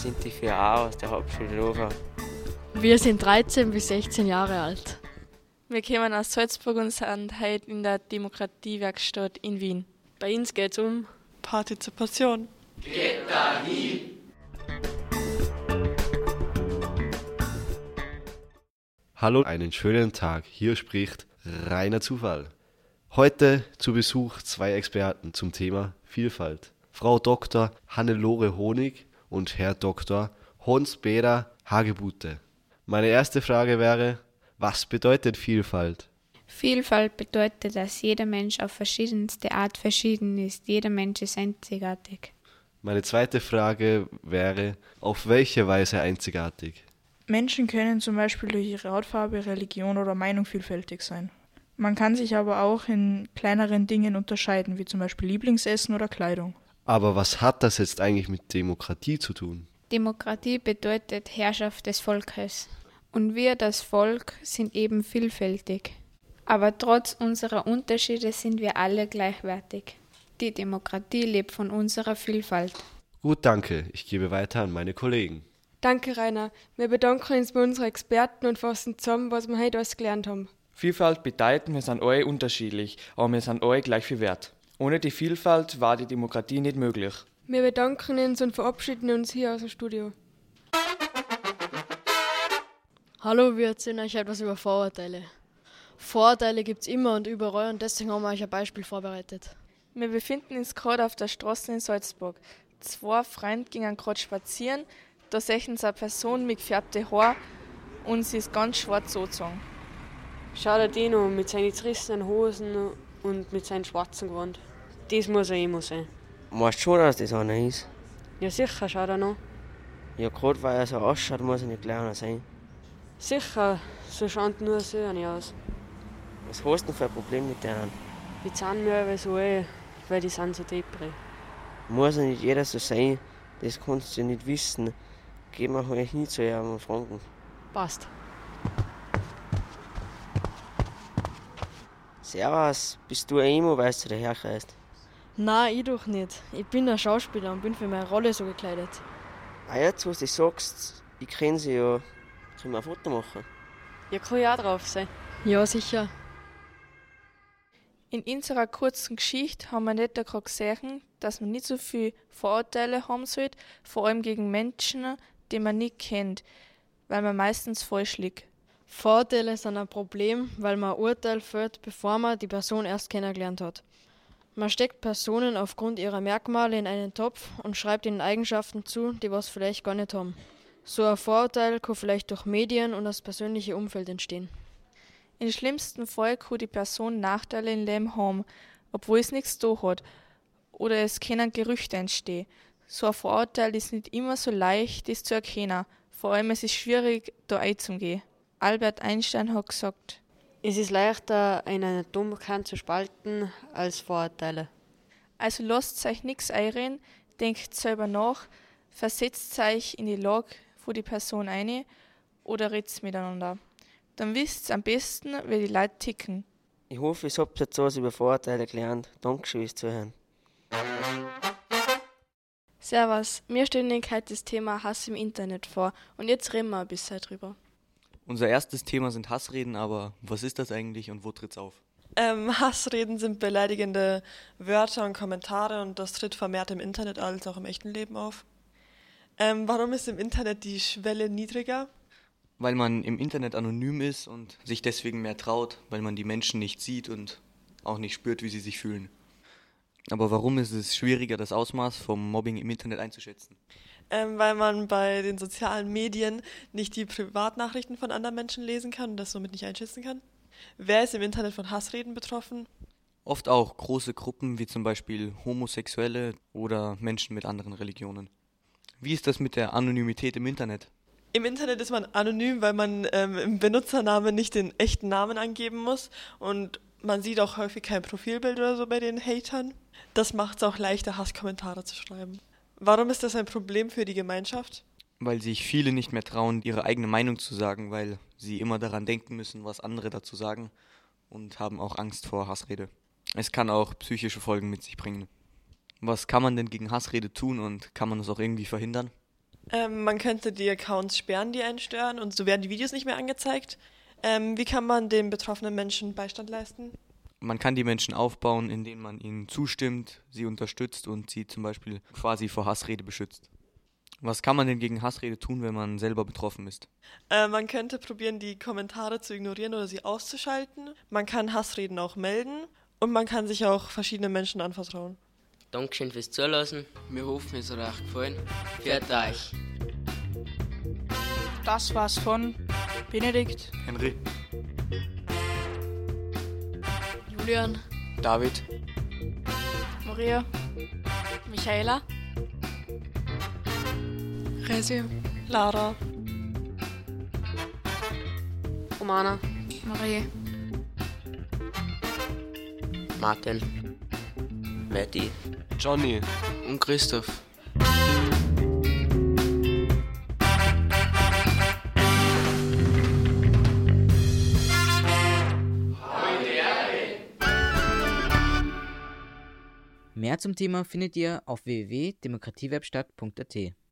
sind die vier auch aus der Hauptschule Lover. Wir sind 13 bis 16 Jahre alt. Wir kommen aus Salzburg und sind heute in der Demokratiewerkstatt in Wien. Bei uns geht es um Partizipation. Geht dahin! Hallo, einen schönen Tag. Hier spricht Reiner Zufall. Heute zu Besuch 2 Experten zum Thema Vielfalt. Frau Dr. Hannelore Honig und Herr Dr. Hans-Peter Hagebute. Meine erste Frage wäre, was bedeutet Vielfalt? Vielfalt bedeutet, dass jeder Mensch auf verschiedenste Art verschieden ist. Jeder Mensch ist einzigartig. Meine zweite Frage wäre, auf welche Weise einzigartig? Menschen können zum Beispiel durch ihre Hautfarbe, Religion oder Meinung vielfältig sein. Man kann sich aber auch in kleineren Dingen unterscheiden, wie zum Beispiel Lieblingsessen oder Kleidung. Aber was hat das jetzt eigentlich mit Demokratie zu tun? Demokratie bedeutet Herrschaft des Volkes. Und wir, das Volk, sind eben vielfältig. Aber trotz unserer Unterschiede sind wir alle gleichwertig. Die Demokratie lebt von unserer Vielfalt. Gut, danke. Ich gebe weiter an meine Kollegen. Danke, Rainer. Wir bedanken uns bei unseren Experten und fassen zusammen, was wir heute alles gelernt haben. Vielfalt bedeutet, wir sind alle unterschiedlich, aber wir sind alle gleich viel wert. Ohne die Vielfalt war die Demokratie nicht möglich. Wir bedanken uns und verabschieden uns hier aus dem Studio. Hallo, wir erzählen euch etwas über Vorurteile. Vorurteile gibt es immer und überall und deswegen haben wir euch ein Beispiel vorbereitet. Wir befinden uns gerade auf der Straße in Salzburg. 2 Freunde gingen gerade spazieren. Da sehen sie eine Person mit gefärbtem Haar und sie ist ganz schwarz angezogen. Schau dir den an, mit seinen zerrissenen Hosen und mit seinem schwarzen Gewand. Das muss er immer sein. Weißt du schon, dass das einer ist? Ja sicher, schau dir an. Ja, gerade weil er so ausschaut, muss er nicht gleich einer sein. Sicher, so schaut nur so einer aus. Was hast du denn für ein Problem mit denen? Die sind mir aber so weil die sind so depri. Muss ja nicht jeder so sein, das kannst du ja nicht wissen. Gehen wir halt nicht zu ihm und fragen. Passt. Servus, bist du ein Emo, weil du daherkommst? Nein, ich doch nicht. Ich bin ein Schauspieler und bin für meine Rolle so gekleidet. Ah, jetzt, was du sagst, ich kenne sie ja. Sollen wir ein Foto machen? Ja, kann ich auch drauf sein. Ja, sicher. In unserer kurzen Geschichte haben wir nicht gerade gesehen, dass man nicht so viel Vorurteile haben sollte, vor allem gegen Menschen, die man nicht kennt, weil man meistens falsch liegt. Vorurteile sind ein Problem, weil man ein Urteil fällt, bevor man die Person erst kennengelernt hat. Man steckt Personen aufgrund ihrer Merkmale in einen Topf und schreibt ihnen Eigenschaften zu, die was vielleicht gar nicht haben. So ein Vorurteil kann vielleicht durch Medien und das persönliche Umfeld entstehen. Im schlimmsten Fall kann die Person Nachteile im Leben haben, obwohl es nichts da hat. Oder es können Gerüchte entstehen. So ein Vorurteil ist nicht immer so leicht, das zu erkennen. Vor allem es ist schwierig, da einzugehen. Albert Einstein hat gesagt, es ist leichter, einen Atomkern zu spalten, als Vorurteile. Also lasst euch nichts einreden, denkt selber nach, versetzt euch in die Lage von die Person ein oder redet miteinander. Dann wisst ihr am besten, wie die Leute ticken. Ich hoffe, ich habt jetzt was über Vorurteile gelernt. Dankeschön fürs Zuhören. Servus, wir stellen Ihnen heute das Thema Hass im Internet vor und jetzt reden wir ein bisschen drüber. Unser erstes Thema sind Hassreden, aber was ist das eigentlich und wo tritt's auf? Hassreden sind beleidigende Wörter und Kommentare und das tritt vermehrt im Internet als auch im echten Leben auf. Warum ist im Internet die Schwelle niedriger? Weil man im Internet anonym ist und sich deswegen mehr traut, weil man die Menschen nicht sieht und auch nicht spürt, wie sie sich fühlen. Aber warum ist es schwieriger, das Ausmaß vom Mobbing im Internet einzuschätzen? Weil man bei den sozialen Medien nicht die Privatnachrichten von anderen Menschen lesen kann und das somit nicht einschätzen kann. Wer ist im Internet von Hassreden betroffen? Oft auch große Gruppen wie zum Beispiel Homosexuelle oder Menschen mit anderen Religionen. Wie ist das mit der Anonymität im Internet? Im Internet ist man anonym, weil man im Benutzernamen nicht den echten Namen angeben muss und man sieht auch häufig kein Profilbild oder so bei den Hatern. Das macht es auch leichter, Hasskommentare zu schreiben. Warum ist das ein Problem für die Gemeinschaft? Weil sich viele nicht mehr trauen, ihre eigene Meinung zu sagen, weil sie immer daran denken müssen, was andere dazu sagen und haben auch Angst vor Hassrede. Es kann auch psychische Folgen mit sich bringen. Was kann man denn gegen Hassrede tun und kann man das auch irgendwie verhindern? Man könnte die Accounts sperren, die einen stören, und so werden die Videos nicht mehr angezeigt. Wie kann man den betroffenen Menschen Beistand leisten? Man kann die Menschen aufbauen, indem man ihnen zustimmt, sie unterstützt und sie zum Beispiel quasi vor Hassrede beschützt. Was kann man denn gegen Hassrede tun, wenn man selber betroffen ist? Man könnte probieren, die Kommentare zu ignorieren oder sie auszuschalten. Man kann Hassreden auch melden und man kann sich auch verschiedenen Menschen anvertrauen. Dankeschön fürs Zuhören. Wir hoffen, es hat euch gefallen. Pfiat euch. Das war's von Benedikt, Henry, Julian, David, Maria, Michaela, Resi, Lara, Romana, Marie, Martin, Matti, Johnny und Christoph. Mehr zum Thema findet ihr auf www.demokratiewebstadt.at.